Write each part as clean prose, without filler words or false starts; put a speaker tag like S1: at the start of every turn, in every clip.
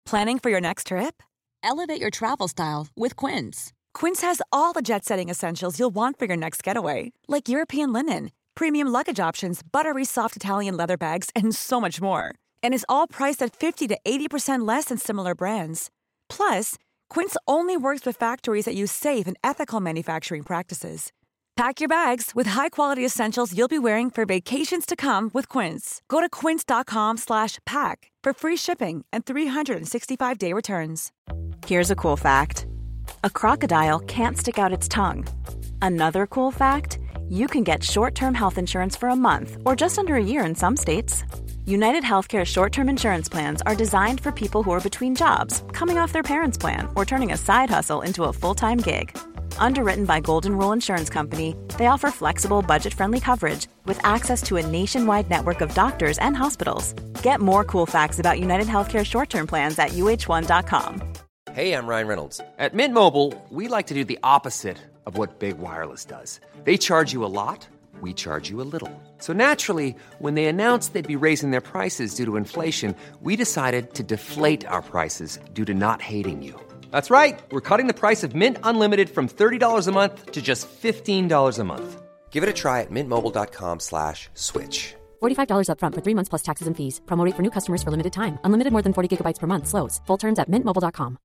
S1: Planning for your next trip?
S2: Elevate your travel style with Quince.
S1: Quince has all the jet-setting essentials you'll want for your next getaway, like European linen, premium luggage options, buttery soft Italian leather bags, and so much more. And is all priced at 50 to 80% less than similar brands. Plus, Quince only works with factories that use safe and ethical manufacturing practices. Pack your bags with high-quality essentials you'll be wearing for vacations to come with Quince. Go to quince.com/pack for free shipping and 365-day returns.
S3: Here's a cool fact. A crocodile can't stick out its tongue. Another cool fact, you can get short-term health insurance for a month or just under a year in some states. United Healthcare short-term insurance plans are designed for people who are between jobs, coming off their parents' plan, or turning a side hustle into a full-time gig. Underwritten by Golden Rule Insurance Company, they offer flexible, budget-friendly coverage with access to a nationwide network of doctors and hospitals. Get more cool facts about United Healthcare short-term plans at uh1.com.
S4: Hey, I'm Ryan Reynolds. At Mint Mobile, we like to do the opposite of what Big Wireless does. They charge you a lot, we charge you a little. So naturally, when they announced they'd be raising their prices due to inflation, we decided to deflate our prices due to not hating you. That's right. We're cutting the price of Mint Unlimited from $30 a month to just $15 a month. Give it a try at mintmobile.com/switch.
S5: $45 up front for 3 months plus taxes and fees. Promo rate for new customers for limited time. Unlimited more than 40 gigabytes per month. Slows full terms at mintmobile.com.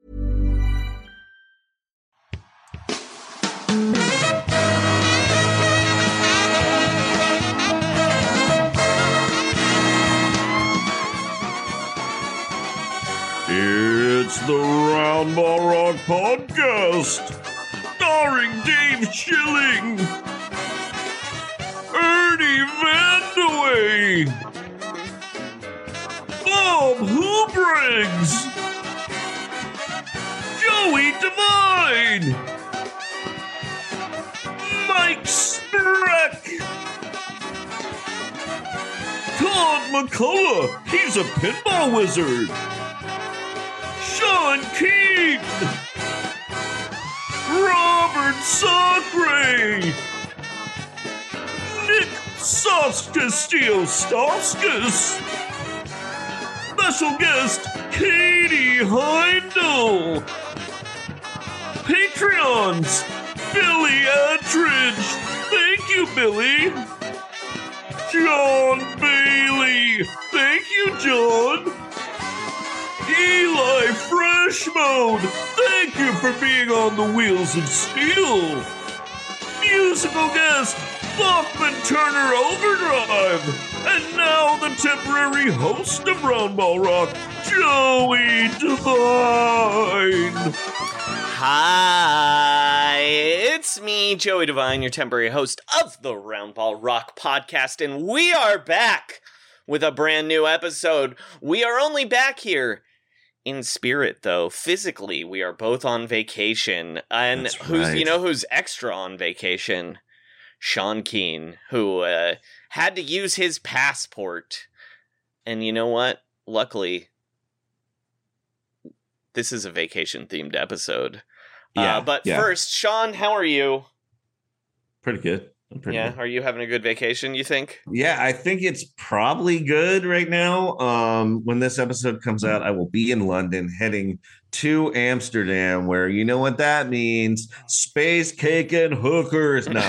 S6: It's the Round Ball Rock Podcast, starring Dave Schilling, Ernie Vandewey, Bob Hubriggs, Joey Devine, Mike Streck, Todd McCullough, he's a pinball wizard, Sean Keaton, Robert Sacre, Nick Soscastillo-Stauskas, special guest Katie Heindel, Patreons Billy Attridge, thank you Billy, John Bailey, thank you John, Eli Freshmode, thank you for being on the Wheels of Steel. Musical guest, Bachman Turner Overdrive. And now the temporary host of Round Ball Rock, Joey Devine.
S7: Hi, it's me, Joey Devine, your temporary host of the Round Ball Rock podcast, and we are back with a brand new episode. We are only back here in spirit, though. Physically, we are both on vacation. And who's extra on vacation? Sean Keen, who had to use his passport. And you know what? Luckily, this is a vacation-themed episode. First, Sean, how are you?
S6: Pretty good. Good.
S7: Are you having a good vacation, you think?
S6: Yeah, I think it's probably good right now. When this episode comes out, I will be in London heading to Amsterdam, where you know what that means? Space cake and hookers. No,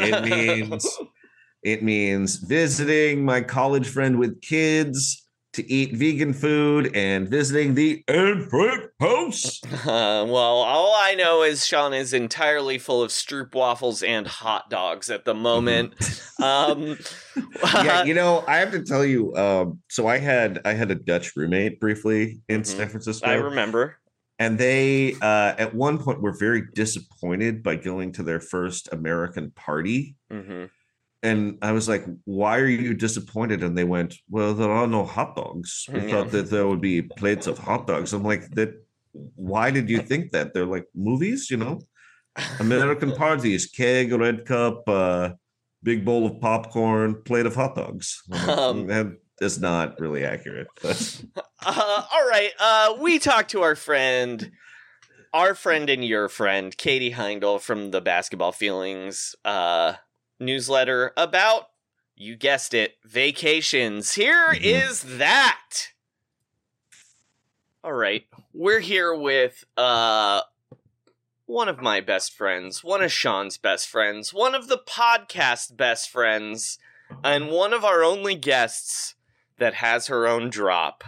S6: it means visiting my college friend with kids to eat vegan food and visiting the Anne Frank house.
S7: Well, all I know is Sean is entirely full of stroop waffles and hot dogs at the moment.
S6: Yeah, I have to tell you, so I had a Dutch roommate briefly in San Francisco.
S7: I remember.
S6: And they, at one point, were very disappointed by going to their first American party. Mm-hmm. And I was like, why are you disappointed? And they went, well, there are no hot dogs. We thought that there would be plates of hot dogs. I'm like, why did you think that? They're like, movies, American parties, keg, red cup, big bowl of popcorn, plate of hot dogs. That is not really accurate.
S7: All right. We talked to our friend and your friend, Katie Heindel from the Basketball Feelings newsletter about, you guessed it, vacations. Here is that. All right. We're here with one of my best friends, one of Sean's best friends, one of the podcast best friends, and one of our only guests that has her own drop.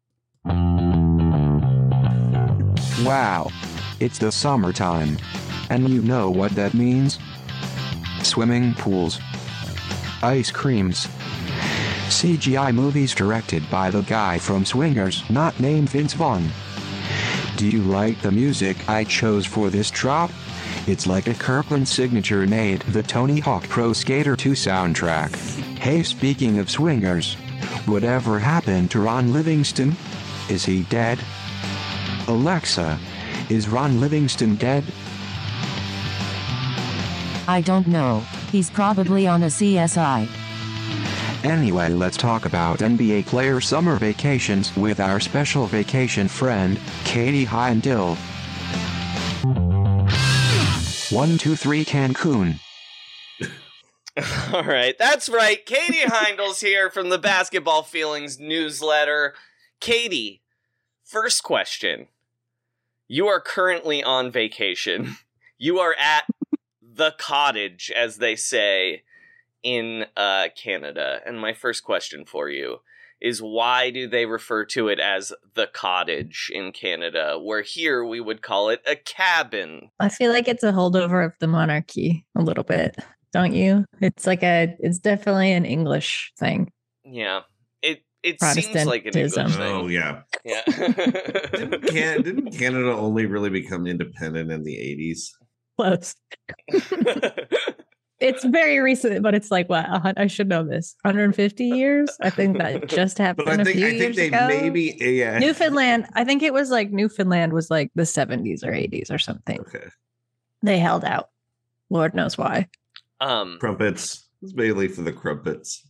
S8: Wow. It's the summertime. And you know what that means? Swimming pools. Ice creams. CGI movies directed by the guy from Swingers not named Vince Vaughn. Do you like the music I chose for this drop? It's like a Kirkland signature made the Tony Hawk Pro Skater 2 soundtrack. Hey, speaking of Swingers, whatever happened to Ron Livingston? Is he dead? Alexa, is Ron Livingston dead?
S9: I don't know. He's probably on a CSI.
S8: Anyway, let's talk about NBA player summer vacations with our special vacation friend, Katie Heindel. 1, 2, 3 Cancun.
S7: All right, that's right. Katie Heindel's here from the Basketball Feelings newsletter. Katie, first question. You are currently on vacation. You are at the cottage, as they say in Canada. And my first question for you is, why do they refer to it as the cottage in Canada, where here we would call it a cabin?
S10: I feel like it's a holdover of the monarchy a little bit, don't you? It's definitely an English thing.
S7: Yeah. It seems like an English thing.
S6: Oh, yeah.
S7: Yeah.
S6: Didn't Canada only really become independent in the 80s?
S10: Close. It's very recent, but it's like, what? I should know this. 150 years? I think that just happened a few years ago.
S6: Maybe, yeah.
S10: Newfoundland, I think it was like Newfoundland was like the 70s or 80s or something.
S6: Okay.
S10: They held out. Lord knows why.
S6: Crumpets. It's mainly for the crumpets.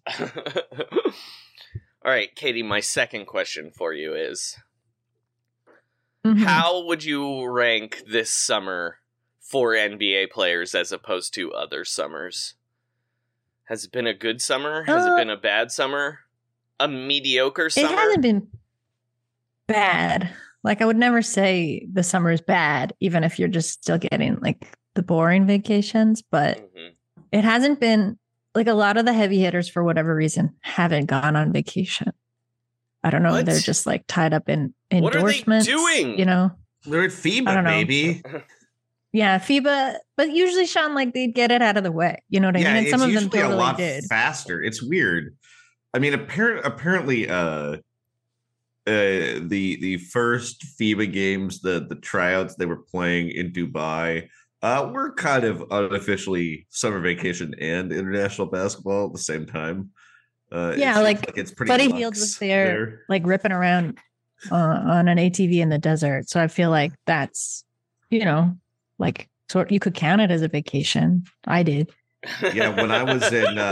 S7: All right, Katie, my second question for you is,
S10: Mhm.
S7: how would you rank this summer for NBA players as opposed to other summers? Has it been a good summer? Has it been a bad summer? A mediocre summer?
S10: It hasn't been bad. Like, I would never say the summer is bad, even if you're just still getting like the boring vacations, but it hasn't been like, a lot of the heavy hitters, for whatever reason, haven't gone on vacation. I don't know.
S7: What?
S10: They're just like tied up in
S7: What are they
S10: endorsements.
S7: doing?
S10: You know?
S6: They're at FIBA,
S10: I don't know.
S6: baby.
S10: Yeah, FIBA, but usually, Sean, like, they'd get it out of the way. You know what I mean? And
S6: it's
S10: some of them
S6: usually
S10: totally
S6: a lot
S10: did.
S6: faster. It's weird. I mean, apparently, the first FIBA games, the tryouts they were playing in Dubai, were kind of unofficially summer vacation and international basketball at the same time.
S10: Yeah, like
S6: it's pretty.
S10: Buddy
S6: luxe
S10: Hield was there, like ripping around on an ATV in the desert. So I feel like that's, you know, like, sort, you could count it as a vacation. I did.
S6: Yeah, when I was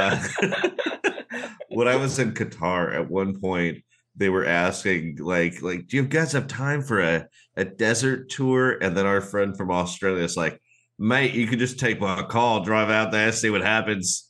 S6: in Qatar, at one point they were asking like, do you guys have time for a desert tour? And then our friend from Australia is like, mate, you could just take my call, drive out there, see what happens.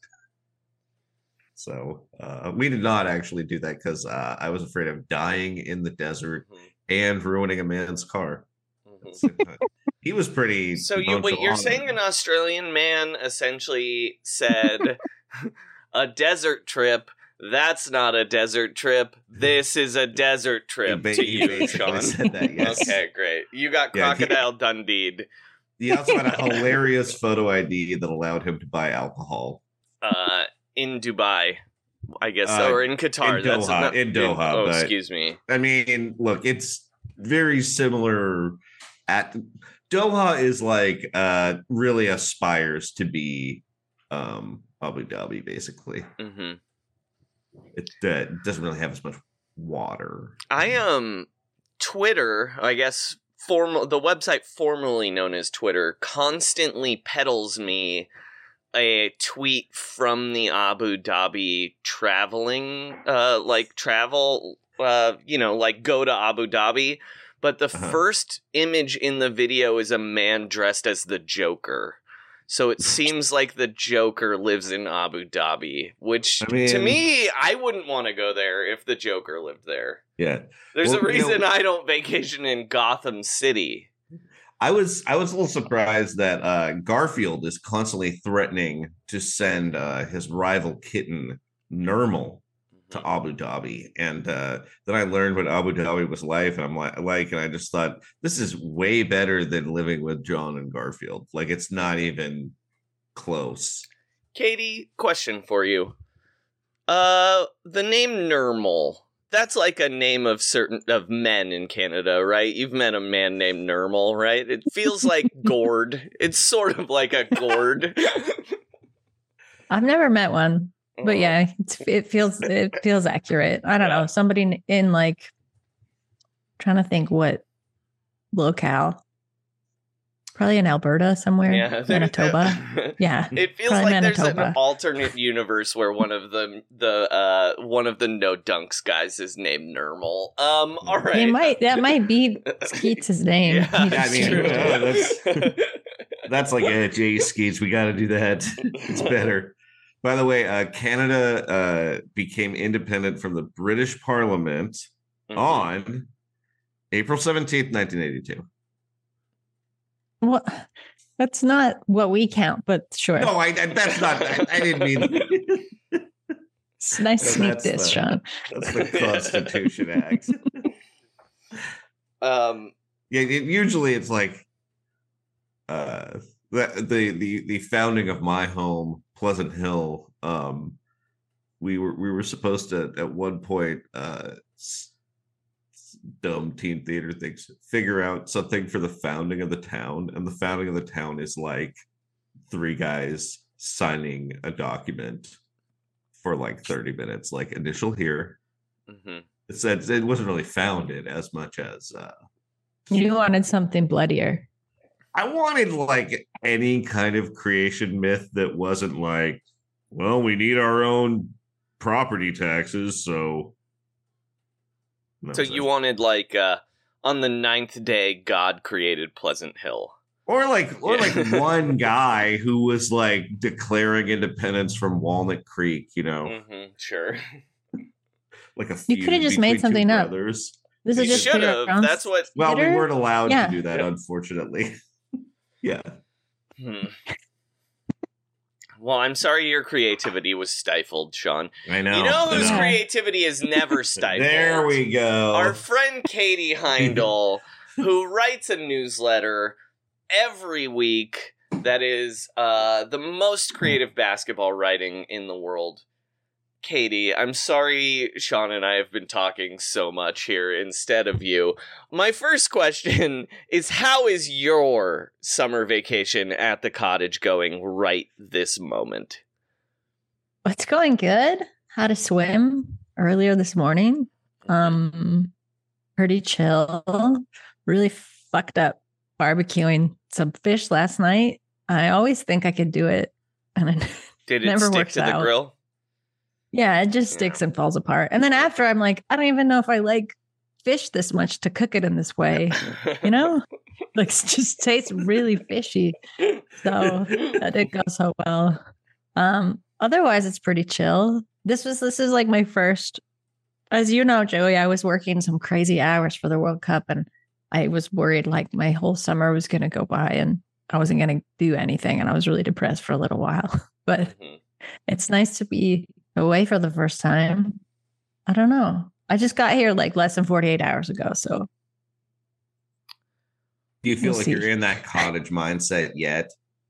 S6: So we did not actually do that because I was afraid of dying in the desert and ruining a man's car. He was pretty.
S7: So you're saying an Australian man essentially said, a desert trip, that's not a desert trip. This is a desert trip to you, Sean.
S6: Said that, yes.
S7: Okay, great. You got Crocodile Dundee'd.
S6: He also had a hilarious photo ID that allowed him to buy alcohol.
S7: In Dubai, I guess, or in Qatar.
S6: In Doha.
S7: Oh,
S6: but,
S7: excuse me.
S6: I mean, look, it's very similar. Doha is like really aspires to be Abu Dhabi, basically.
S7: Mm-hmm.
S6: It doesn't really have as much water.
S7: Twitter, I guess, the website formerly known as Twitter, constantly peddles me a tweet from the Abu Dhabi traveling, travel, like go to Abu Dhabi. But the first image in the video is a man dressed as the Joker. So it seems like the Joker lives in Abu Dhabi, which
S6: I mean,
S7: to me, I wouldn't want to go there if the Joker lived there.
S6: Yeah.
S7: There's a reason I don't vacation in Gotham City.
S6: I was a little surprised that Garfield is constantly threatening to send his rival kitten Nermal to Abu Dhabi, and then I learned what Abu Dhabi was like, and I'm like, and I just thought this is way better than living with John and Garfield. Like, it's not even close.
S7: Katie, question for you. The name Nermal. That's like a name of men in Canada, right? You've met a man named Nermal, right? It feels like Gord. It's sort of like a Gord.
S10: I've never met one, but yeah, it feels accurate. I don't know. Somebody in like, trying to think what locale. Probably in Alberta somewhere. Yeah, Manitoba. Yeah,
S7: it feels like Manitoba. There's an alternate universe where one of the No Dunks guys is named Nermal. All right,
S10: that might be Skeets' name.
S6: Yeah, I mean, that's like Jay Skeets. We got to do that. It's better. By the way, Canada became independent from the British Parliament on April 17th, 1982.
S10: Well, that's not what we count, but sure.
S6: No, that's not. I didn't mean.
S10: It's nice to sneak this, Sean.
S6: That's the Constitution Act. Usually it's like the founding of my home, Pleasant Hill. We were supposed to at one point. Dumb teen theater things, figure out something for the founding of the town, and the founding of the town is like 3 guys signing a document for like 30 minutes, like initial here. It said it wasn't really founded as much as
S10: you wanted something bloodier.
S6: I wanted like any kind of creation myth that wasn't like, well, we need our own property taxes, so
S7: you wanted like on the 9th day, God created Pleasant Hill,
S6: or like one guy who was like declaring independence from Walnut Creek, you know?
S7: Sure.
S6: Like
S10: you could have just made something up.
S6: This
S7: is just should have. That's what.
S6: Well, we weren't allowed to do that, unfortunately. Yeah.
S7: Well, I'm sorry your creativity was stifled, Sean.
S6: I know.
S7: You know whose creativity is never stifled?
S6: There we go.
S7: Our friend Katie Heindel, who writes a newsletter every week that is the most creative basketball writing in the world. Katie, I'm sorry Sean and I have been talking so much here instead of you. My first question is, how is your summer vacation at the cottage going right this moment?
S10: It's going good. Had a swim earlier this morning. Pretty chill. Really fucked up barbecuing some fish last night. I always think I could do it, and it
S7: Did it
S10: never
S7: stick
S10: works
S7: to the
S10: out.
S7: grill?
S10: Yeah, it just sticks and falls apart. And then after, I'm like, I don't even know if I like fish this much to cook it in this way. You know, like it just tastes really fishy. So that didn't go so well. Otherwise, it's pretty chill. This is like my first, as you know, Joey, I was working some crazy hours for the World Cup, and I was worried like my whole summer was going to go by and I wasn't going to do anything. And I was really depressed for a little while. But it's nice to be away for the first time. I don't know. I just got here like less than 48 hours ago. So
S6: do you feel like you're in that cottage mindset yet?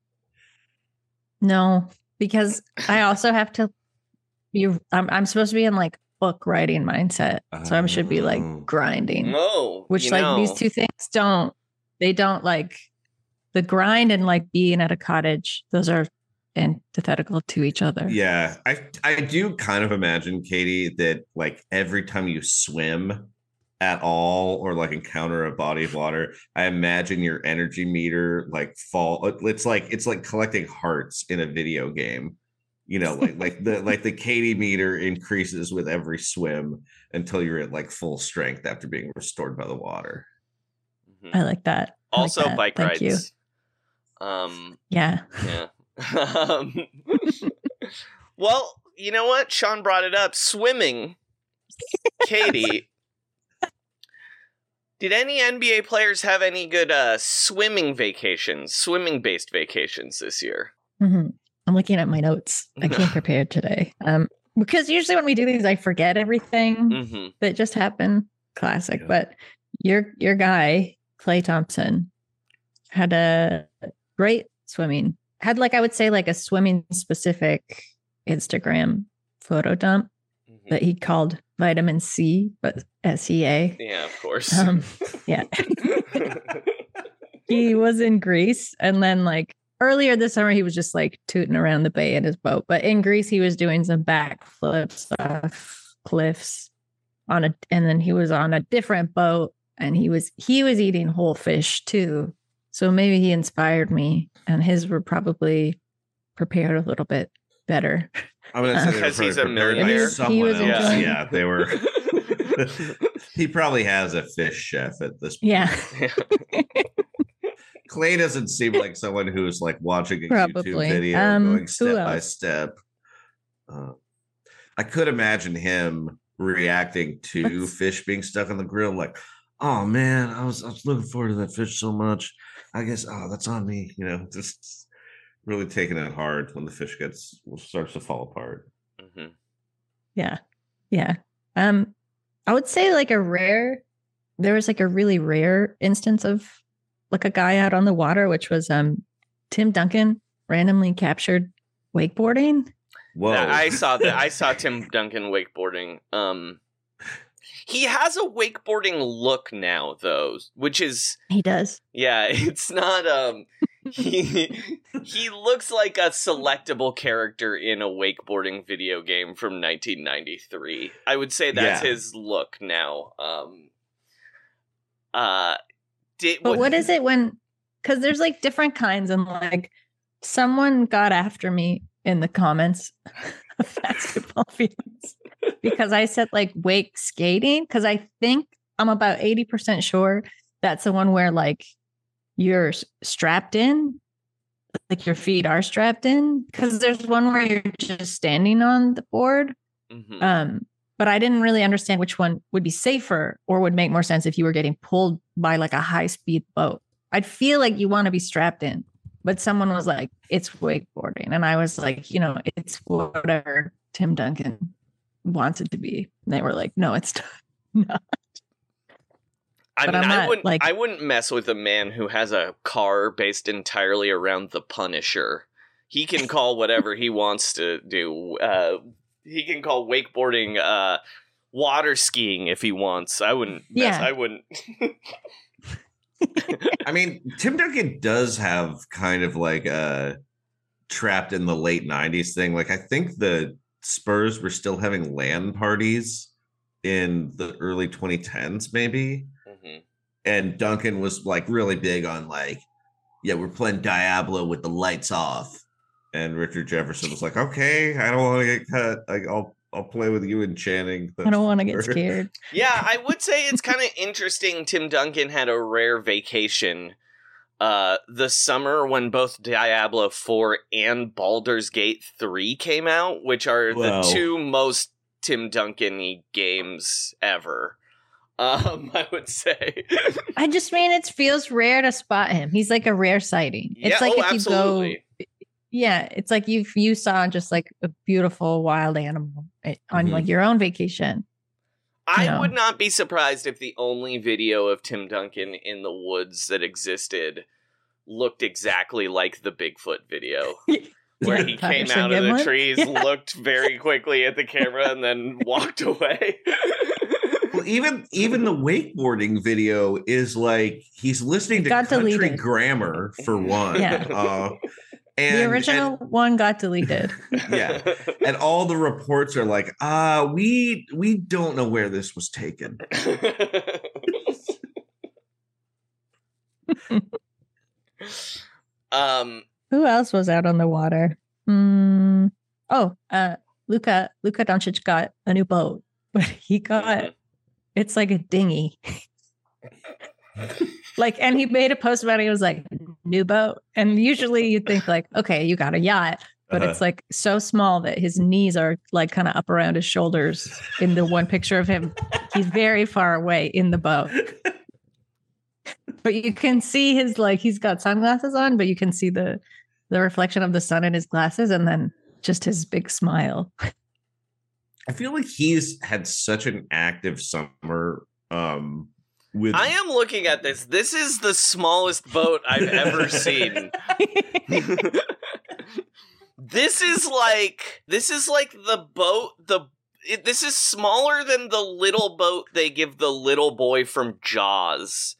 S10: No, because I also have to be, I'm supposed to be in like book writing mindset. So I should be like grinding.
S7: No,
S10: which like these two things don't like the grind and like being at a cottage. Those are antithetical to each other.
S6: Yeah, I do kind of imagine, Katie, that like every time you swim at all or like encounter a body of water, I imagine your energy meter like fall. It's like collecting hearts in a video game. You know, like the Katie meter increases with every swim until you're at like full strength after being restored by the water.
S10: I like that.
S7: Also, bike rides.
S10: You. Yeah.
S7: Well, you know what? Sean brought it up. Swimming. Katie, did any NBA players have any good swimming-based vacations this year?
S10: Mm-hmm. I'm looking at my notes. I came prepared today. Because usually when we do these, I forget everything that just happened. Classic. Yeah. But your guy, Klay Thompson, had a great swimming. Had I would say a swimming specific Instagram photo dump that he called Vitamin C, but SEA.
S7: Yeah, of course.
S10: Yeah. He was in Greece, and then earlier this summer he was just tooting around the bay in his boat. But in Greece he was doing some backflips off cliffs and then he was on a different boat, and he was eating whole fish too. So maybe he inspired me, and his were probably prepared a little bit better.
S6: I'm going to say
S7: because he's a millionaire.
S6: Someone else. Yeah, they were. He probably has a fish chef at this point.
S10: Yeah.
S6: Klay doesn't seem like someone who's watching a YouTube video going step by step. I could imagine him reacting to fish being stuck on the grill oh man, I was looking forward to that fish so much. I guess that's on me, just really taking it hard when the fish starts to fall apart.
S7: Mm-hmm.
S10: Yeah. I would say there was a really rare instance of a guy out on the water, which was Tim Duncan randomly captured wakeboarding.
S6: Whoa.
S7: I saw that. I saw Tim Duncan wakeboarding. He has a wakeboarding look now, though, which is...
S10: He does.
S7: Yeah, it's not... He looks like a selectable character in a wakeboarding video game from 1993. I would say that's his look now.
S10: But what is it when... Because there's different kinds, and someone got after me in the comments of basketball fields because I said wake skating, because I think I'm about 80% sure that's the one where you're strapped in, your feet are strapped in, because there's one where you're just standing on the board.
S7: Mm-hmm.
S10: But I didn't really understand which one would be safer or would make more sense if you were getting pulled by a high speed boat. I'd feel you want to be strapped in. But someone was it's wakeboarding. And I was it's whatever Tim Duncan wants it to be. And they were no, it's not.
S7: I wouldn't mess with a man who has a car based entirely around the Punisher. He can call whatever he wants to do. He can call wakeboarding water skiing if he wants. I wouldn't. I wouldn't.
S6: I mean, Tim Duncan does have kind of a trapped in the late 90s thing. I think the Spurs were still having LAN parties in the early 2010s, maybe.
S7: Mm-hmm.
S6: And Duncan was really big on we're playing Diablo with the lights off. And Richard Jefferson was okay, I don't want to get cut. I'll play with you in Channing.
S10: I don't want to get scared.
S7: Yeah, I would say it's kind of interesting. Tim Duncan had a rare vacation the summer when both Diablo 4 and Baldur's Gate 3 came out, which are the two most Tim Duncan-y games ever. I would say.
S10: I just mean it feels rare to spot him. He's a rare sighting. It's if
S7: absolutely.
S10: You go... Yeah, it's if you saw just a beautiful wild animal on your own vacation.
S7: I would not be surprised if the only video of Tim Duncan in the woods that existed looked exactly like the Bigfoot video. Where he came out of the trees, looked very quickly at the camera, and then walked away.
S6: Well, even the wakeboarding video is he's listening to country grammar for one.
S10: Yeah. The original one got deleted.
S6: Yeah. And all the reports are we don't know where this was taken.
S10: Who else was out on the water? Luka Doncic got a new boat, but he got it's a dinghy. And he made a post about it. He was new boat. And usually you think like, okay, you got a yacht, but it's like so small that his knees are like kind of up around his shoulders in the one picture of him. He's very far away in the boat. But you can see his, like, he's got sunglasses on, but you can see the reflection of the sun in his glasses and then just his big smile.
S6: I feel like he's had such an active summer.
S7: I am looking at this. This is the smallest boat I've ever seen. This is like the boat, this is smaller than the little boat they give the little boy from Jaws.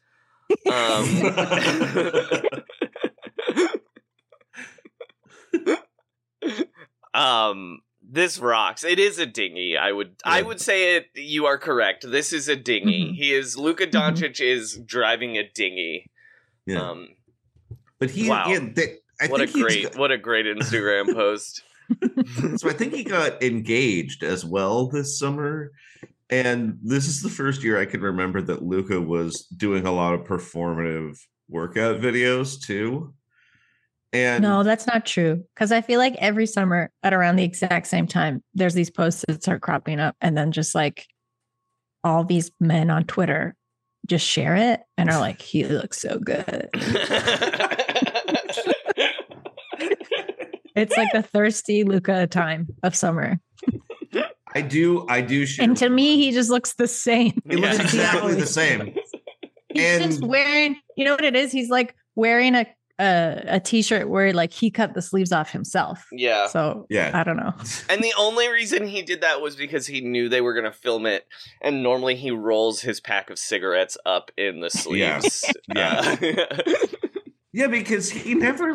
S7: This rocks. It is a dinghy. I would say it. You are correct. This is a dinghy.
S10: Mm-hmm.
S7: Luka Doncic is driving a dinghy.
S6: Yeah. But he,
S7: wow. What a great Instagram post.
S6: So I think he got engaged as well this summer. And this is the first year I can remember that Luka was doing a lot of performative workout videos too. And
S10: no, that's not true. Because I feel like every summer at around the exact same time, there's these posts that start cropping up, and then just like all these men on Twitter just share it and are like, he looks so good. It's like the thirsty Luka time of summer.
S6: I do share.
S10: And to me, he just looks the same.
S6: He looks exactly the same.
S10: He's just wearing, you know what it is? He's like wearing a t-shirt where like he cut the sleeves off himself.
S7: Yeah.
S10: So yeah, I don't know. And
S7: the only reason he did that was because he knew they were going to film it. And normally he rolls his pack of cigarettes up in the sleeves.
S6: Yeah. Yeah, because he never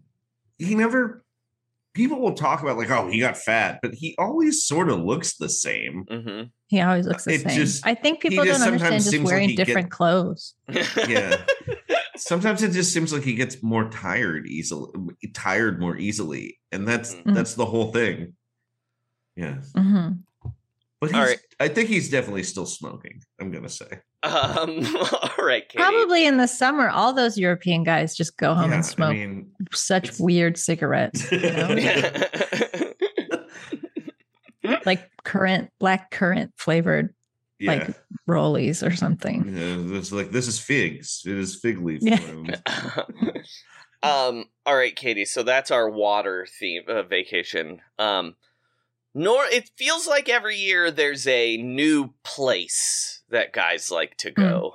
S6: people will talk about like, oh, he got fat, but he always sort of looks the same.
S7: Mm-hmm.
S10: He always looks the same. I think people don't understand just wearing different clothes.
S6: Yeah. Sometimes it just seems like he gets more tired more easily. And that's the whole thing. Yeah.
S10: Mm-hmm.
S6: But I think he's definitely still smoking, I'm going to say.
S7: All right, Katie.
S10: Probably in the summer, all those European guys just go home and smoke such weird cigarettes. You know? Like black currant flavored, like rollies or something.
S6: Yeah, it's like, this is figs. It is fig leaf.
S10: Yeah.
S7: All right, Katie. So that's our water theme vacation. It feels like every year there's a new place that guys like to go.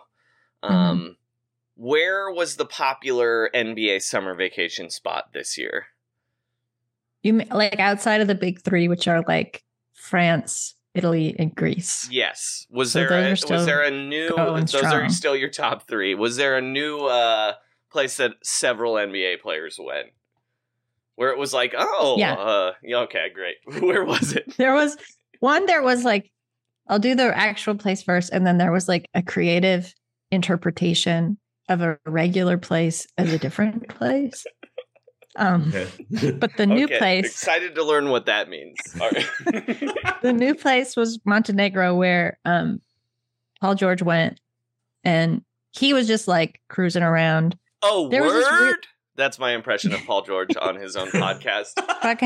S7: Where was the popular NBA summer vacation spot this year?
S10: You like outside of the big three, which are like France, Italy, and Greece.
S7: Yes. Was there a new? Those are still your top three. Was there a new place that several NBA players went? Where it was like, okay, great. Where was it?
S10: There was like, I'll do the actual place first. And then there was like a creative interpretation of a regular place as a different place. But the new place.
S7: Excited to learn what that means. All right.
S10: The new place was Montenegro, where Paul George went, and he was just like cruising around.
S7: Oh, word? That's my impression of Paul George on his own podcast.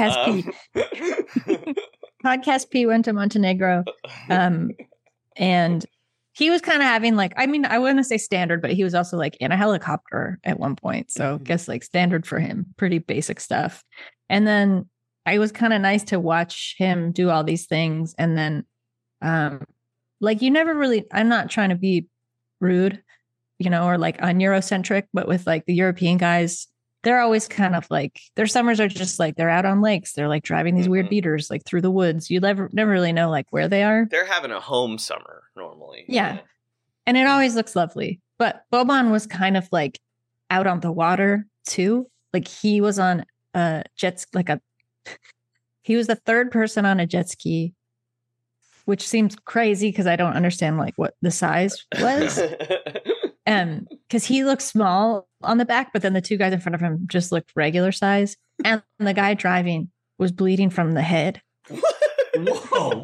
S10: Podcast P went to Montenegro. And he was kind of having like, I mean, I wouldn't say standard, but he was also like in a helicopter at one point. So I guess like standard for him, pretty basic stuff. And then it was kind of nice to watch him do all these things. And then like you never really, I'm not trying to be rude, you know, or like on Eurocentric, but with like the European guys, they're always kind of like, their summers are just like, they're out on lakes. They're like driving these weird beaters like through the woods. You never really know like where they are.
S7: They're having a home summer normally.
S10: Yeah. And it always looks lovely. But Boban was kind of like out on the water too. Like he was on a jet, he was the third person on a jet ski, which seems crazy because I don't understand like what the size was. Because he looked small on the back, but then the two guys in front of him just looked regular size. And the guy driving was bleeding from the head.
S6: Whoa.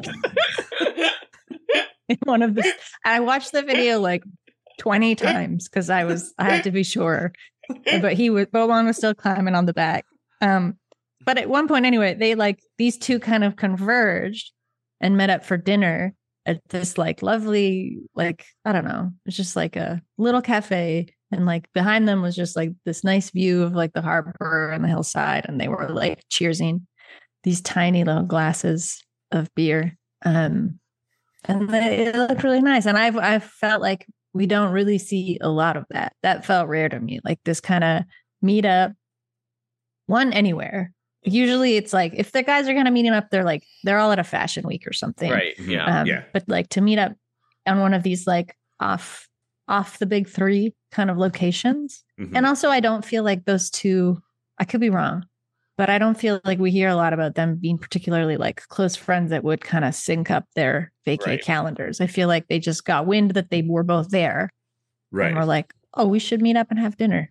S10: In one of the, I watched the video like 20 times because I had to be sure. but Boban was still climbing on the back. But at one point anyway, they like these two kind of converged and met up for dinner at this like lovely, like, I don't know, it's just like a little cafe. And like behind them was just like this nice view of like the harbor and the hillside. And they were like cheersing these tiny little glasses of beer. And it looked really nice. And I've felt like we don't really see a lot of that. That felt rare to me, like this kind of meetup, one anywhere. Usually it's like if the guys are kind of meeting up, they're all at a fashion week or something.
S7: Right. Yeah.
S10: But like to meet up on one of these like off the big three kind of locations.
S6: Mhm.
S10: And also I don't feel like those two, I could be wrong, but I don't feel like we hear a lot about them being particularly like close friends that would kind of sync up their vacay calendars. I feel like they just got wind that they were both there.
S6: Right.
S10: And we're like, oh, we should meet up and have dinner.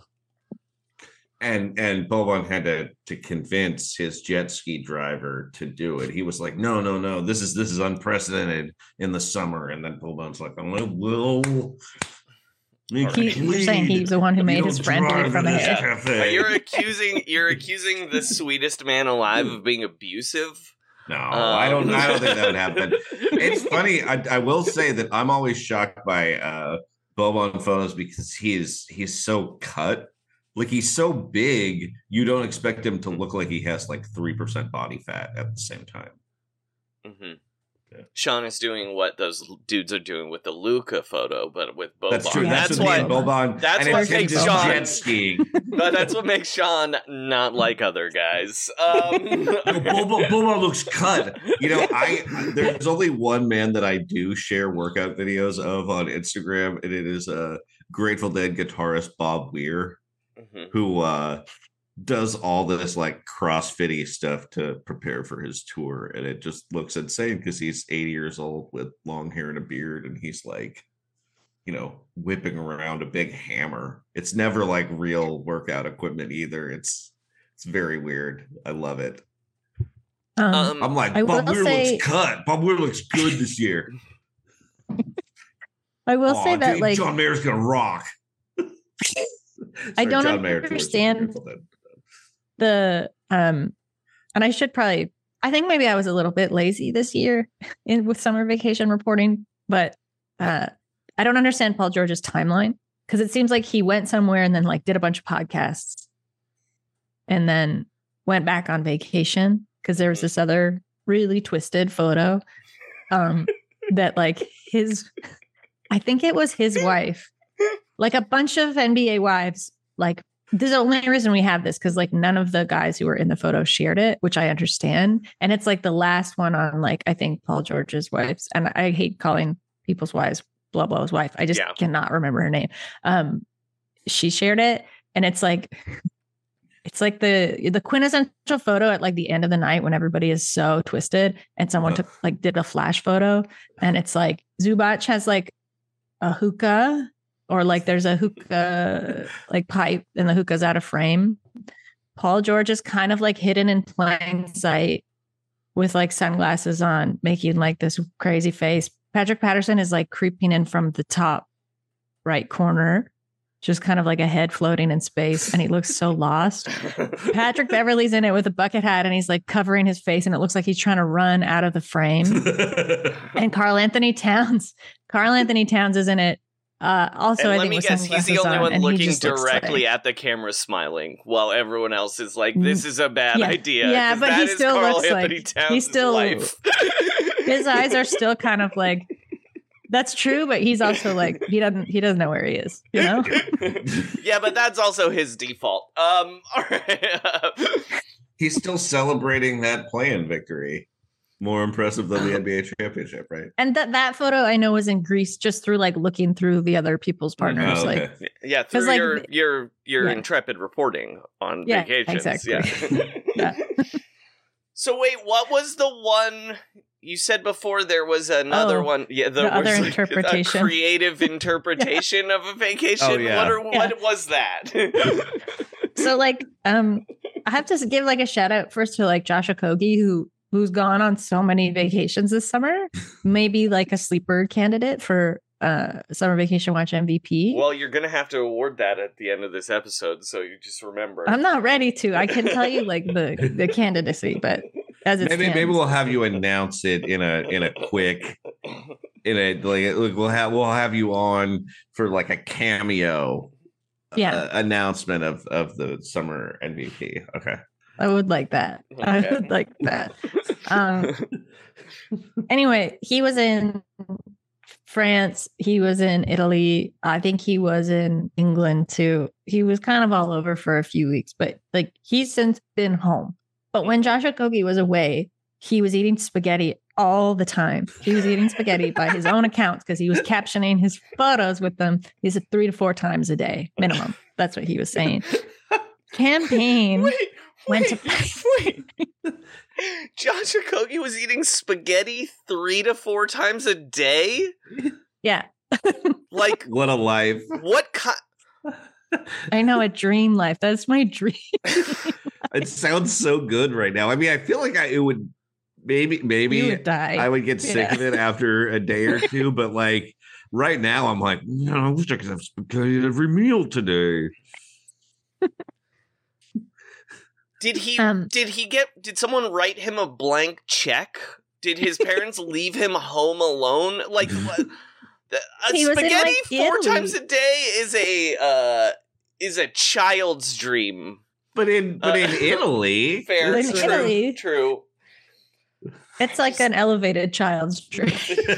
S6: And Boban had to convince his jet ski driver to do it. He was like, no, this is unprecedented in the summer. And then Boban's like, well,
S10: You're saying he's the one who made his friend do it from ahead.
S7: But you're accusing the sweetest man alive of being abusive.
S6: No, I don't think that would happen. It's funny. I will say that I'm always shocked by Boban photos because he's so cut. Like he's so big, you don't expect him to look like he has like 3% body fat at the same time.
S7: Mm-hmm. Yeah. Sean is doing what those dudes are doing with the Luca photo, but with Boban.
S6: That's true. That's what Boban.
S7: That's what makes Sean
S6: jet skiing.
S7: But that's what makes Sean not like other guys.
S6: Boban looks cut. You know, there's only one man that I do share workout videos of on Instagram, and it is a Grateful Dead guitarist Bob Weir. Mm-hmm. Who does all this like CrossFit-y stuff to prepare for his tour, and it just looks insane because he's 80 years old with long hair and a beard, and he's like, you know, whipping around a big hammer. It's never like real workout equipment either. It's very weird. I love it. I'm like, Bob Weir looks cut. Bob Weir looks good this year.
S10: I will say that like
S6: John Mayer's gonna rock.
S10: I don't understand the and I should probably, I think maybe I was a little bit lazy this year with summer vacation reporting, but I don't understand Paul George's timeline because it seems like he went somewhere and then like did a bunch of podcasts and then went back on vacation because there was this other really twisted photo that like I think it was his wife. Like a bunch of NBA wives, like this is the only reason we have this because like none of the guys who were in the photo shared it, which I understand. And it's like the last one on like, I think Paul George's wives. And I hate calling people's wives blah, blah's wife. I just cannot remember her name. She shared it and it's like the quintessential photo at like the end of the night when everybody is so twisted and someone did a flash photo. And it's like Zubac has like a hookah. Or like there's a hookah like pipe and the hookah's out of frame. Paul George is kind of like hidden in plain sight with like sunglasses on, making like this crazy face. Patrick Patterson is like creeping in from the top right corner, just kind of like a head floating in space. And he looks so lost. Patrick Beverley's in it with a bucket hat and he's like covering his face and it looks like he's trying to run out of the frame. And Karl Anthony Towns is in it. Also,
S7: and
S10: I think
S7: let me guess, he's the only one looking directly at the camera, smiling, while everyone else is like, "This is a bad idea."
S10: Yeah, but he still looks like
S7: he's still life.
S10: His eyes are still kind of like. That's true, but he's also like he doesn't know where he is, you know.
S7: Yeah, but that's also his default. All right.
S6: He's still celebrating that play-in victory. More impressive than the NBA championship, right?
S10: And that photo I know was in Greece just through like looking through the other people's partners.
S6: Oh, okay.
S10: Like
S7: through your intrepid reporting on vacations.
S10: Exactly. Yeah.
S7: So wait, what was the one you said before? There was another one. Yeah,
S10: the other interpretation,
S7: a creative interpretation of a vacation.
S6: Oh, yeah.
S7: What was that?
S10: So like, I have to give like a shout out first to like Josh Okogie, who's gone on so many vacations this summer, maybe like a sleeper candidate for Summer Vacation Watch MVP.
S7: Well, you're gonna have to award that at the end of this episode, so you just remember.
S10: I'm not ready to. I can tell you like the candidacy, but as it stands,
S6: maybe we'll have you announce it in a quick we'll have you on for like a cameo announcement of the summer MVP. Okay.
S10: I would like that. Okay. I would like that. Anyway, he was in France. He was in Italy. I think he was in England too. He was kind of all over for a few weeks, but like he's since been home. But when Josh Okogie was away, he was eating spaghetti all the time. He was eating spaghetti by his own accounts because he was captioning his photos with them. He said 3 to 4 times a day minimum. That's what he was saying. Campaign went to
S7: wait. Josh Okogie was eating spaghetti 3 to 4 times a day?
S10: Yeah.
S7: Like
S6: what a life.
S7: What kind?
S10: I know, a dream life. That's my dream.
S6: It sounds so good right now. I mean, I feel like it would maybe
S10: you would die.
S6: I would get sick of it after a day or two, but like right now I'm like, I wish I could have spaghetti at every meal today.
S7: Did someone write him a blank check? Did his parents leave him home alone? Like spaghetti like 4 times a day is a child's dream.
S6: But in Italy,
S7: fair,
S10: in Italy,
S7: true.
S10: It's like an elevated child's dream.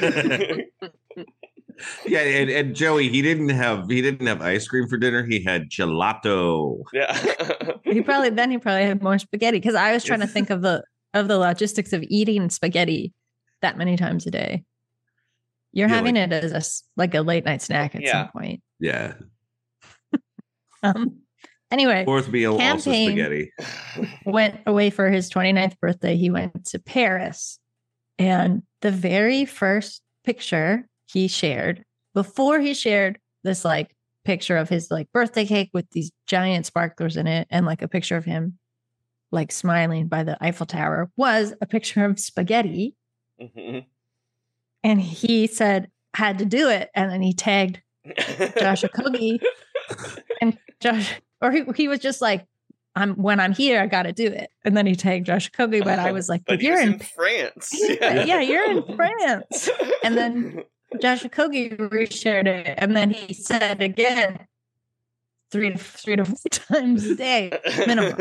S6: Yeah, and Joey, he didn't have ice cream for dinner. He had gelato.
S7: Yeah.
S10: he probably had more spaghetti because I was trying to think of the logistics of eating spaghetti that many times a day. You're having it as a late night snack at some point.
S6: Yeah.
S10: Anyway,
S6: fourth meal also spaghetti.
S10: Went away for his 29th birthday. He went to Paris, and the very first picture he shared before he shared this like picture of his like birthday cake with these giant sparklers in it and like a picture of him like smiling by the Eiffel Tower was a picture of spaghetti. Mm-hmm. And he said had to do it, and then he tagged Josh Okogie, and Josh, or he was just like, when I'm here, I got to do it. And then he tagged Josh Okogie, but I was like,
S7: but you're in France.
S10: Yeah, you're in France. And then Josh Okogie reshared it, and then he said again, 3 to 4 times a day minimum.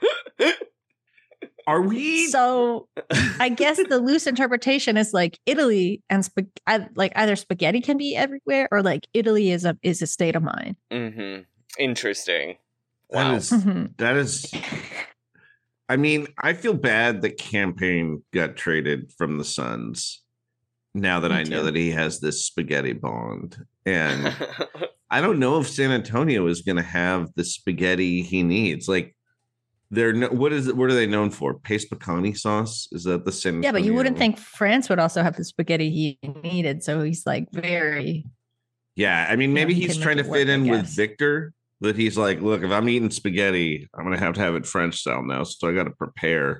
S6: Are we?
S10: So I guess the loose interpretation is like Italy and like either spaghetti can be everywhere or like Italy is a state of mind.
S7: Mm-hmm. Interesting. Wow.
S6: That is. I mean, I feel bad that Campaign got traded from the Suns. Now that I know that he has this spaghetti bond, and I don't know if San Antonio is going to have the spaghetti he needs. Like, what are they known for? Pace picante sauce? Is that the San Antonio?
S10: Yeah, but you wouldn't think France would also have the spaghetti he needed. So he's like very.
S6: Yeah, I mean, maybe he's trying to fit in with Victor. That he's like, look, if I'm eating spaghetti, I'm going to have it French style now. So I got to prepare.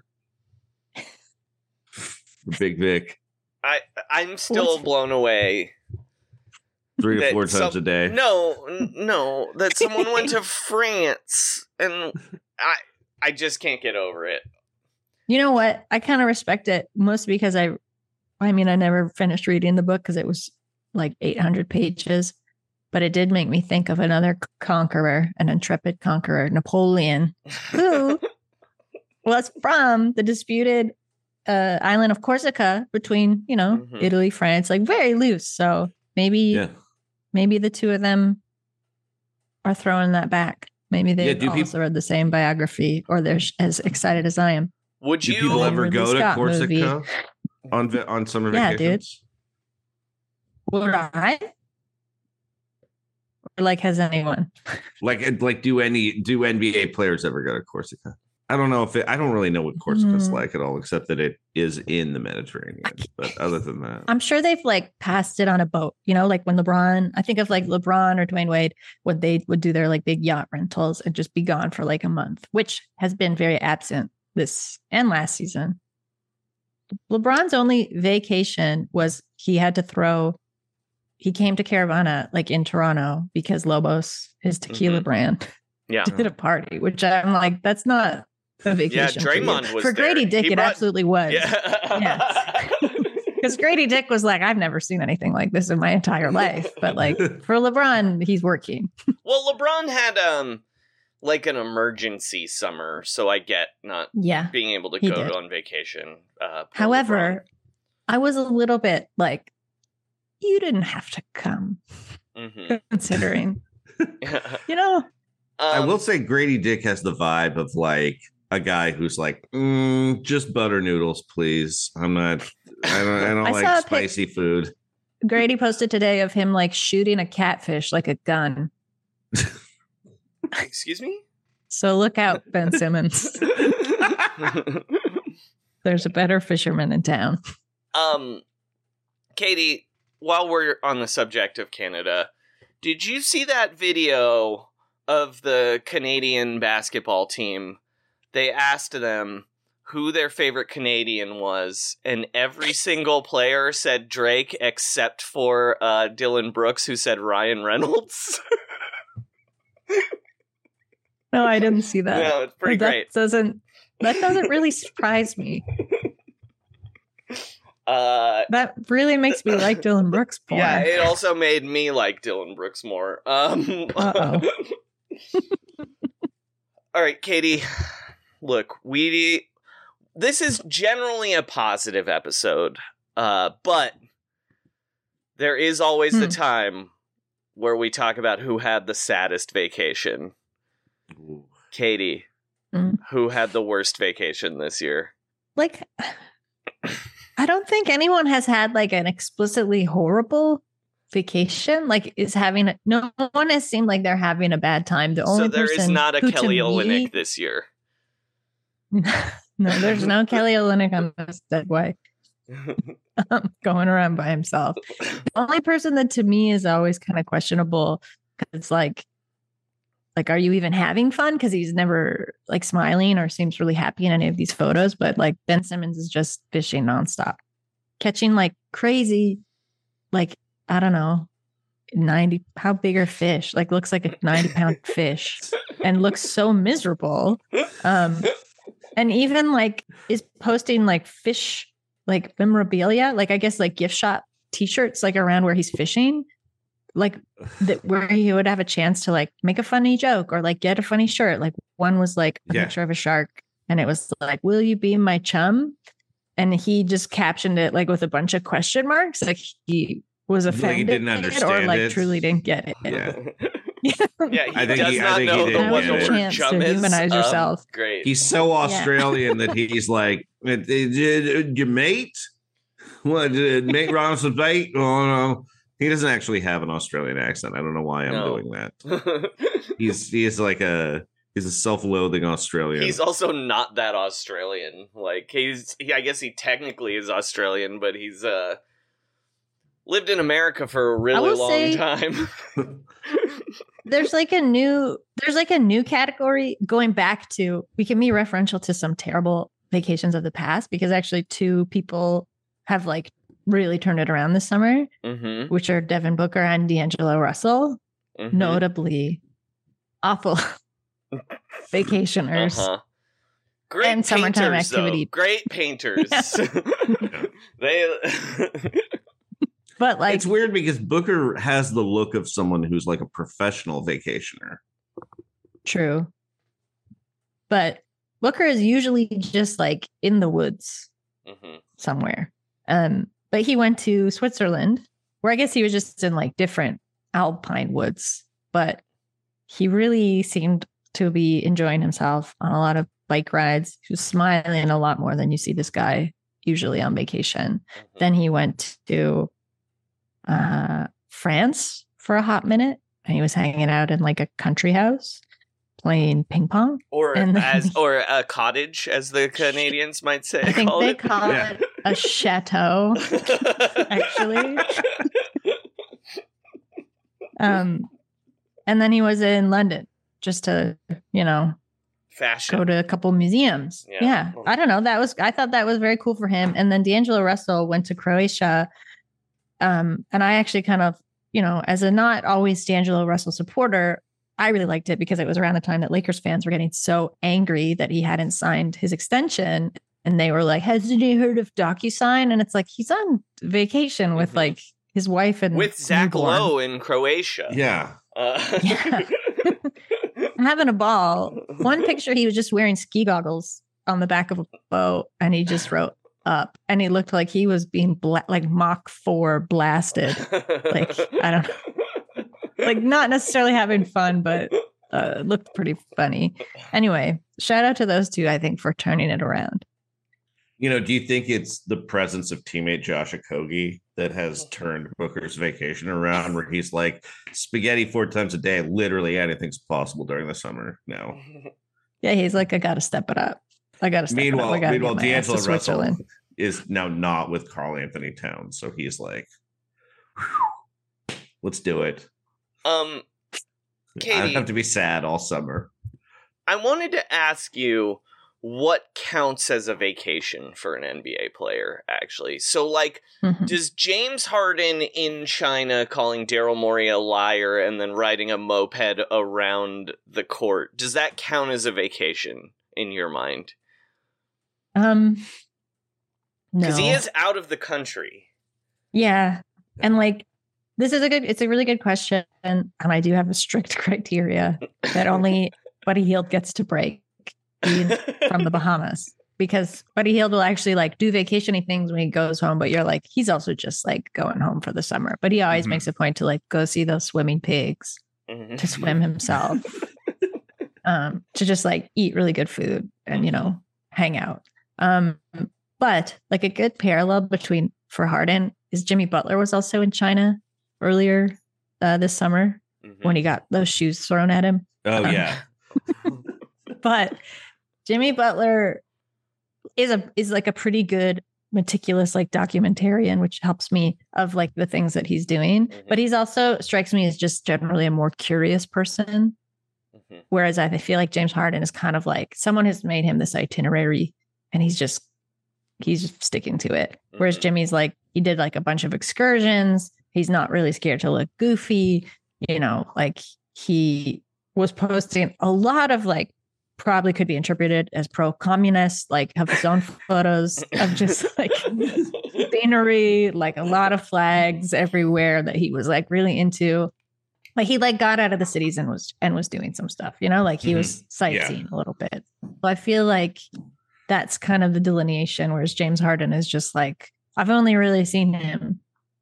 S6: Big Vic.
S7: I'm still blown away.
S6: 3 to 4 times a day.
S7: No, that someone went to France, and I just can't get over it.
S10: You know what? I kind of respect it, mostly because I never finished reading the book because it was like 800 pages, but it did make me think of another conqueror, an intrepid conqueror, Napoleon, who was from the disputed island of Corsica between, Italy, France, like very loose. So maybe the two of them are throwing that back. Maybe they also read the same biography, or they're as excited as I am.
S7: Do
S6: people ever go to Corsica on summer vacations?
S10: Yeah, dude. Would I? Or like, has anyone?
S6: Like, do NBA players ever go to Corsica? I don't know I don't really know what Corsica's like at all, except that it is in the Mediterranean. But other than that,
S10: I'm sure they've like passed it on a boat, like when I think of like LeBron or Dwayne Wade, when they would do their like big yacht rentals and just be gone for like a month, which has been very absent this and last season. LeBron's only vacation was he had to throw he came to Caravana like in Toronto because Lobos, his tequila brand, did a party, which I'm like, that's not a vacation.
S7: Yeah, Draymond was
S10: for Grady Dick. It absolutely was.
S7: Yeah.
S10: Because Grady Dick was like, I've never seen anything like this in my entire life. But like for LeBron, he's working.
S7: Well, LeBron had like an emergency summer, so I get not being able to go on vacation.
S10: However, LeBron. I was a little bit like, you didn't have to come, considering, you know.
S6: I will say Grady Dick has the vibe of like a guy who's like, just butter noodles, please. I don't like spicy food.
S10: Grady posted today of him like shooting a catfish like a gun.
S7: Excuse me?
S10: So look out, Ben Simmons. There's a better fisherman in town.
S7: Katie, while we're on the subject of Canada, did you see that video of the Canadian basketball team? They asked them who their favorite Canadian was, and every single player said Drake except for Dylan Brooks, who said Ryan Reynolds.
S10: No, I didn't see that.
S7: No, it's pretty great.
S10: That doesn't really surprise me. That really makes me like Dylan Brooks more.
S7: Yeah, it also made me like Dylan Brooks more. Uh-oh. All right, Katie. Look, this is generally a positive episode, but there is always the time where we talk about who had the saddest vacation. Ooh. Katie, who had the worst vacation this year?
S10: Like, I don't think anyone has had like an explicitly horrible vacation. Like, no one has seemed like they're having a bad time. The only
S7: there is not a Kelly Olynyk this year.
S10: No, there's no Kelly Olynyk on this dead way. Going around by himself. The only person that to me is always kind of questionable, because it's like, are you even having fun? Because he's never like smiling or seems really happy in any of these photos. But like Ben Simmons is just fishing nonstop, catching like crazy, like, I don't know, 90, how big are fish? Like looks like a 90-pound fish and looks so miserable. And even like is posting like fish, like memorabilia, like I guess like gift shop t-shirts, like around where he's fishing, like where he would have a chance to like make a funny joke or like get a funny shirt. Like one was like a picture of a shark and it was like, will you be my chum? And he just captioned it like with a bunch of question marks. Like he was offended,
S6: like he didn't understand
S10: or like
S6: it.
S10: truly didn't get it.
S7: Yeah, he does not know what the word chum is.
S10: Humanize yourself.
S7: Great.
S6: He's so Australian that he's like, your mate? What, mate Ronald's mate? Oh, no. He doesn't actually have an Australian accent. I don't know why I'm doing that. He's a self-loathing Australian.
S7: He's also not that Australian. Like I guess he technically is Australian, but he's lived in America for a really long time.
S10: There's like a new category going back to, we can be referential to some terrible vacations of the past, because actually two people have like really turned it around this summer, which are Devin Booker and D'Angelo Russell, notably awful vacationers.
S7: Great
S10: and summertime
S7: painters,
S10: activity.
S7: Though. Great painters.
S10: But like,
S6: it's weird because Booker has the look of someone who's like a professional vacationer.
S10: True. But Booker is usually just like in the woods somewhere. But he went to Switzerland, where I guess he was just in like different alpine woods, but he really seemed to be enjoying himself on a lot of bike rides. He was smiling a lot more than you see this guy usually on vacation. Then he went to France for a hot minute, and he was hanging out in like a country house playing ping pong,
S7: or a cottage, as the Canadians might say.
S10: I think they call it a chateau, actually. And then he was in London just to,
S7: fashion,
S10: go to a couple museums. Yeah. I don't know. I thought that was very cool for him. And then D'Angelo Russell went to Croatia. And I actually kind of as a not always D'Angelo Russell supporter, I really liked it because it was around the time that Lakers fans were getting so angry that he hadn't signed his extension. And they were like, hasn't he heard of DocuSign? And it's like, he's on vacation with like his wife and
S7: with Zach
S10: newborn.
S7: Lowe in Croatia.
S6: Yeah.
S10: Yeah. Having a ball. One picture, he was just wearing ski goggles on the back of a boat, and he just wrote up, and he looked like he was being like Mach 4 blasted. Like, I don't know. Like, not necessarily having fun, but it looked pretty funny. Anyway, shout out to those two, I think, for turning it around.
S6: Do you think it's the presence of teammate Josh Okogie that has turned Booker's vacation around, where he's like, spaghetti 4 times a day, literally anything's possible during the summer now?
S10: Yeah, he's like, I got to step it up. I got to step it up.
S6: Meanwhile, D'Angelo Russell is now not with Karl Anthony Towns, so he's like, let's do it.
S7: Katie,
S6: I have to be sad all summer.
S7: I wanted to ask you what counts as a vacation for an NBA player, actually. So, like, does James Harden in China calling Daryl Morey a liar and then riding a moped around the court, does that count as a vacation in your mind?
S10: No.
S7: Because he is out of the country.
S10: Yeah. And, like, it's a really good question. And I do have a strict criteria that only Buddy Hield gets to break from the Bahamas, because Buddy Hield will actually like do vacationy things when he goes home, but you're like, he's also just like going home for the summer. But he always makes a point to like go see those swimming pigs, to swim himself, to just like eat really good food and, hang out. But like a good parallel for Harden is Jimmy Butler was also in China earlier this summer when he got those shoes thrown at him.
S6: Oh, yeah.
S10: But Jimmy Butler is like a pretty good, meticulous like documentarian, which helps me of like the things that he's doing. But he's also strikes me as just generally a more curious person. Whereas I feel like James Harden is kind of like someone has made him this itinerary and he's just sticking to it. Whereas Jimmy's like, he did like a bunch of excursions. He's not really scared to look goofy. Like he was posting a lot of like, probably could be interpreted as pro-communist, like have his own photos of just like scenery, like a lot of flags everywhere that he was like really into. Like he like got out of the cities and was doing some stuff, like he was sightseeing a little bit. So I feel like that's kind of the delineation, whereas James Harden is just like, I've only really seen him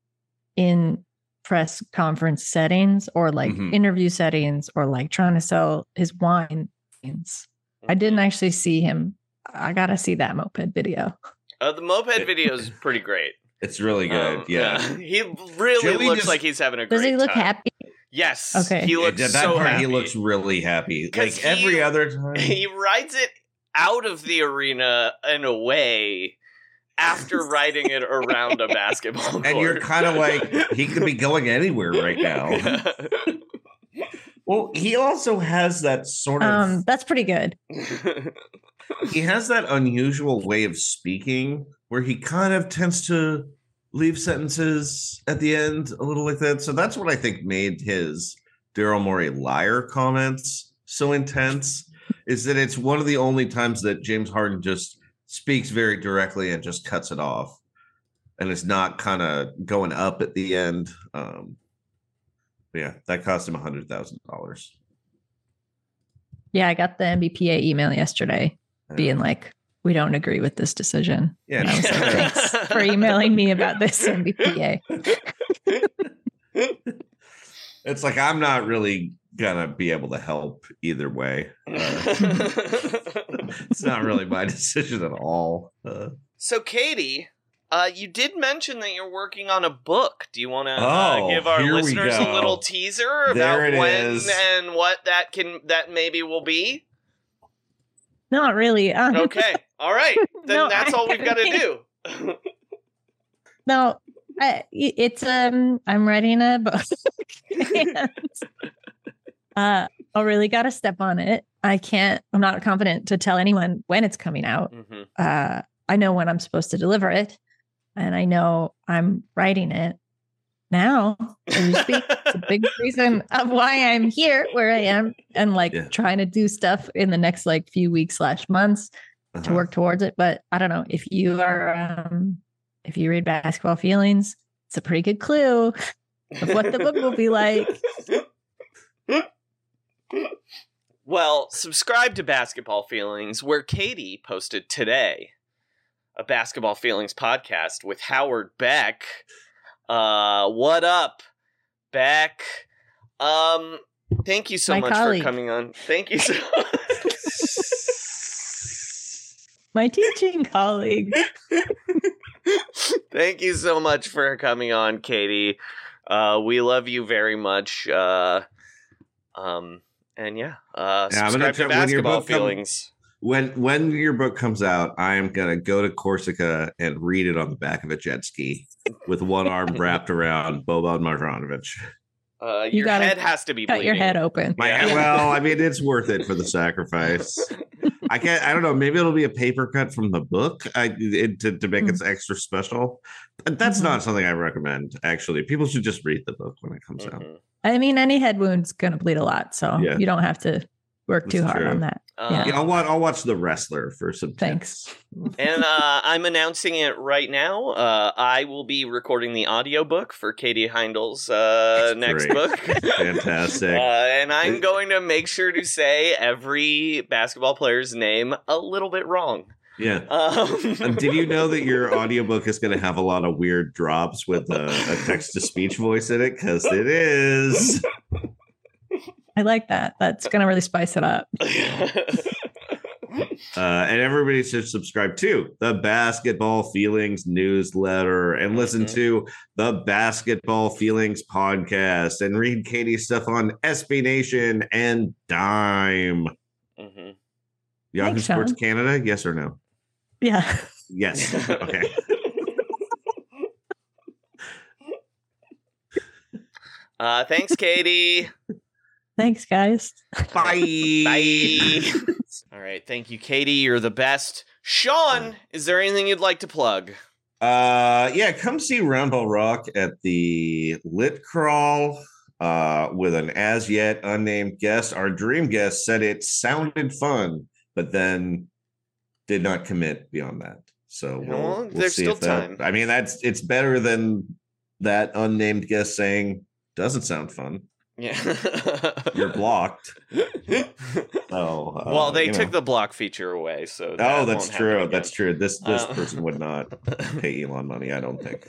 S10: in press conference settings or like interview settings or like trying to sell his wine. I didn't actually see him. I gotta see that moped video.
S7: The moped video is pretty great.
S6: It's really good. Yeah.
S7: He really looks like he's having a great time.
S10: Does he look happy?
S7: Yes.
S10: Okay.
S7: He looks so happy.
S6: He looks really happy. Like every other time.
S7: He rides it out of the arena and away after riding it around a basketball court.
S6: And you're kind of like, he could be going anywhere right now. Well, he also has that sort of...
S10: that's pretty good.
S6: He has that unusual way of speaking where he kind of tends to leave sentences at the end a little like that. So that's what I think made his Daryl Morey liar comments so intense, is that it's one of the only times that James Harden just speaks very directly and just cuts it off. And it's not kind of going up at the end. Yeah, that cost him $100,000.
S10: Yeah, I got the NBPA email yesterday being like, we don't agree with this decision.
S6: Yeah.
S10: And I was like, thanks for emailing me about this, NBPA.
S6: It's like, I'm not really going to be able to help either way. It's not really my decision at all.
S7: So, Katie... you did mention that you're working on a book. Do you want to give our listeners a little teaser about when and what that maybe will be?
S10: Not really.
S7: Okay. All right. Then that's all we've got to do.
S10: No, it's I'm writing a book. And, I really got to step on it. I'm not confident to tell anyone when it's coming out. I know when I'm supposed to deliver it. And I know I'm writing it. now as you speak. It's a big reason of why I'm here where I am and trying to do stuff in the next few weeks / months to work towards it. But I don't know if you are, if you read Basketball Feelings, it's a pretty good clue of what the book will be like.
S7: Well, subscribe to Basketball Feelings, where Katie posted today a Basketball Feelings podcast with Howard Beck. What up, Beck? Thank you so much for coming on. Thank you so much.
S10: My teaching colleague.
S7: Thank you so much for coming on, Katie. We love you very much. And subscribe to Basketball Feelings.
S6: When your book comes out, I am gonna go to Corsica and read it on the back of a jet ski with one arm wrapped around Boban Marjanovic.
S7: Your head has to be bleeding.
S10: Cut your head open.
S6: Well, I mean, it's worth it for the sacrifice. I don't know. Maybe it'll be a paper cut from the book to make it extra special. That's not something I recommend, actually. People should just read the book when it comes out.
S10: I mean, any head wound's going to bleed a lot, so you don't have to work too hard on that.
S6: I'll watch The Wrestler for some
S10: thanks.
S6: tips.
S7: And I'm announcing it right now. I will be recording the audiobook for Katie Heindel's next book.
S6: Fantastic.
S7: And I'm going to make sure to say every basketball player's name a little bit wrong.
S6: Yeah. Did you know that your audiobook is going to have a lot of weird drops with a text-to-speech voice in it? Because it is.
S10: I like that. That's going to really spice it up.
S6: And everybody should subscribe to the Basketball Feelings newsletter and listen to the Basketball Feelings podcast and read Katie's stuff on SB Nation and Dime. Yahoo Sports Canada, yes or no?
S10: Yeah.
S6: Yes. Okay.
S7: Thanks, Katie.
S10: Thanks, guys.
S6: Bye.
S7: Bye. All right. Thank you, Katie. You're the best. Sean, is there anything you'd like to plug?
S6: Come see Roundball Rock at the Lit Crawl with an as yet unnamed guest. Our dream guest said it sounded fun, but then did not commit beyond that. So we'll
S7: there's
S6: see
S7: still
S6: if that,
S7: time.
S6: I mean, it's better than that unnamed guest saying doesn't sound fun.
S7: Yeah.
S6: You're blocked. So
S7: well, they took the block feature away, so
S6: that's true. That's true. This person would not pay Elon money, I don't think.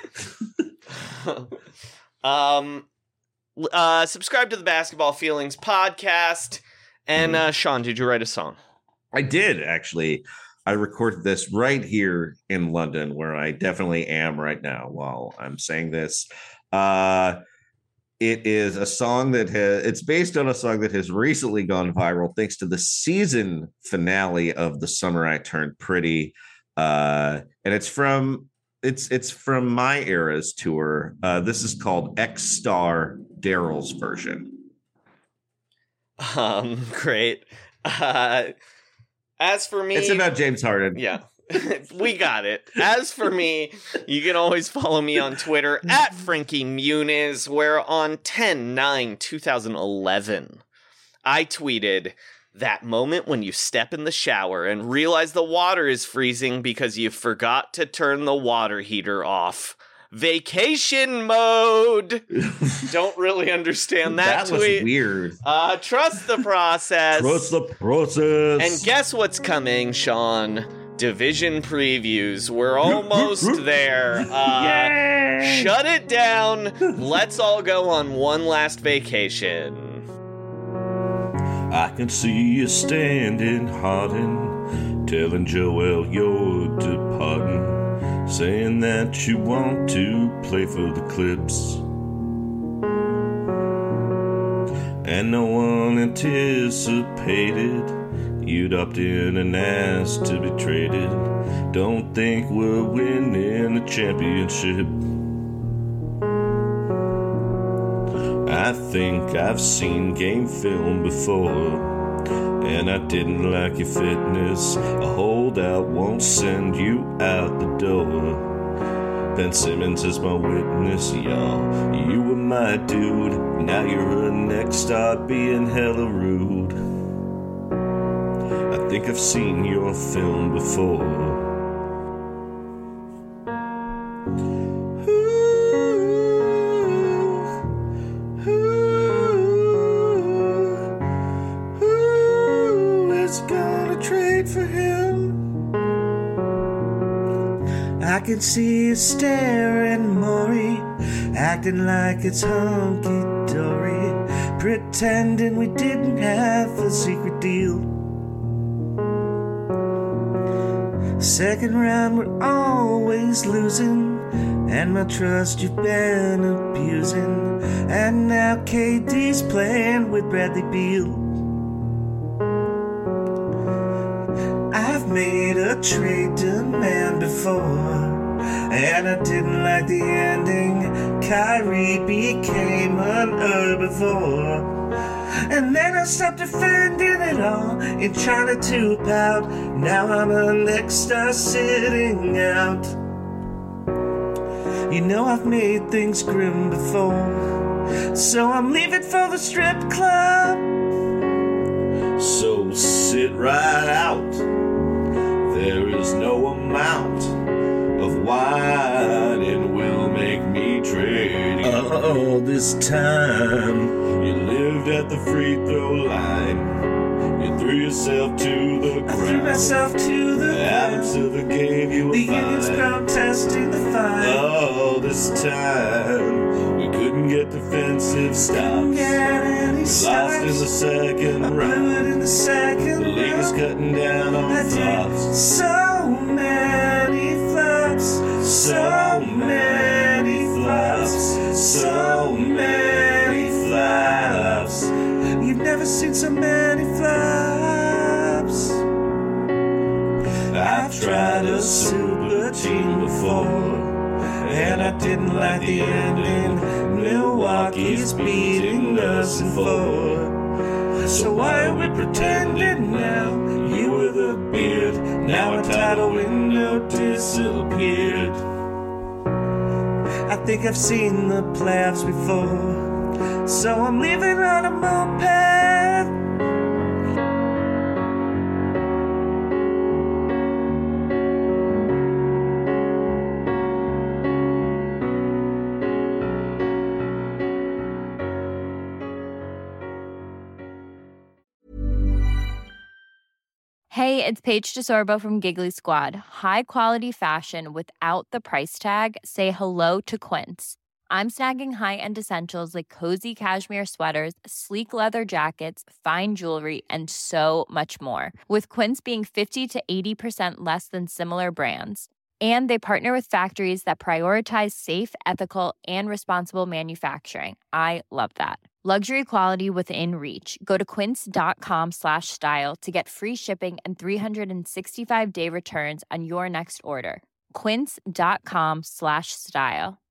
S7: Subscribe to the Basketball Feelings podcast. And Sean, did you write a song?
S6: I did, actually. I recorded this right here in London, where I definitely am right now while I'm saying this. It is a song it's based on a song that has recently gone viral thanks to the season finale of The Summer I Turned Pretty. And it's from My Era's tour. This is called X-Star Daryl's version.
S7: Great. As for me,
S6: it's about James Harden.
S7: Yeah, we got it. As for me, you can always follow me on Twitter at Frankie Muniz, where on 10/9/2011, I tweeted that moment when you step in the shower and realize the water is freezing because you forgot to turn the water heater off. Vacation mode. Don't really understand that tweet.
S6: Was weird.
S7: Trust the process.
S6: Trust the process.
S7: And guess what's coming, Sean? Division previews. We're almost there. Shut it down. Let's all go on one last vacation.
S11: I can see you standing, Harden, telling Joel you're departing. Saying that you want to play for the Clips. And no one anticipated you'd opt in and ask to be traded. Don't think we're winning a championship. I think I've seen game film before, and I didn't like your fitness. A holdout won't send you out the door. Ben Simmons is my witness, y'all. You were my dude, now you're a next star being hella rude. I think I've seen your film before.
S12: I can see you staring, Maury, acting like it's hunky-dory, pretending we didn't have a secret deal. Second round, we're always losing, and my trust you've been abusing, and now KD's playing with Bradley Beal. I've made a trade demand before, and I didn't like the ending. Kyrie became an herbivore, and then I stopped defending it all and trying to pout. Now I'm a next star sitting out. You know I've made things grim before, so I'm leaving for the strip club.
S11: So sit right out. There is no amount of whining will make me trade you.
S12: All this time
S11: you lived at the free throw line. You threw yourself to the ground.
S12: I threw myself to the ground.
S11: Adams Silver gave you a
S12: the
S11: fine.
S12: union's protesting the fine.
S11: All this time we couldn't get defensive stops. Lost in the second round.
S12: Blew it in the second
S11: the league
S12: round.
S11: is cutting down on flops.
S12: So many flops. So many flops. So many flops. You've never seen so many flops.
S11: I've tried a super team before, and I didn't like the ending. Milwaukee's beating us in 4. So why are we pretending now? You were the beard, now a title window disappeared.
S12: I think I've seen the playoffs before, so I'm leaving on a moped.
S13: Hey, it's Paige DeSorbo from Giggly Squad. High quality fashion without the price tag. Say hello to Quince. I'm snagging high-end essentials like cozy cashmere sweaters, sleek leather jackets, fine jewelry, and so much more. With Quince being 50 to 80% less than similar brands. And they partner with factories that prioritize safe, ethical, and responsible manufacturing. I love that. Luxury quality within reach. Go to quince.com/style to get free shipping and 365-day returns on your next order. Quince.com/style.